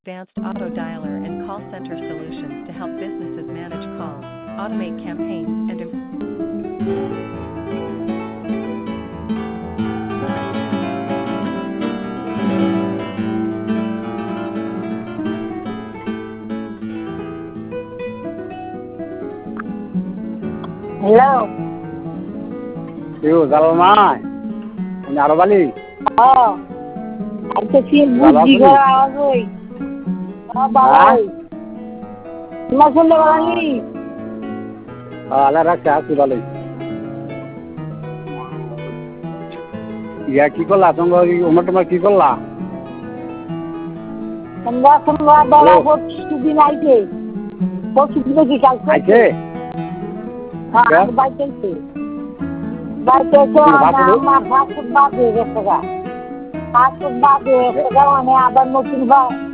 advanced auto dialer and call center solutions to help businesses manage calls, automate campaigns, and Hello. Yo, Zalmai. Nyarobali. Oh. Aku sih buji kalau awak. Oh, bawa. Masuk lewat ni. Ala raksa asibali. Ya কি করলা তুমি ওমা কি করলা আমরা বলা প্রতিদিন আইছে প্রতিদিন কি কাজ আইছে হ্যাঁ বাইতে তো আমার ফাস্ট বাদ হয়ে গেছে গা ফাস্ট বাদ হয়ে গেছে মানে আবার নতুন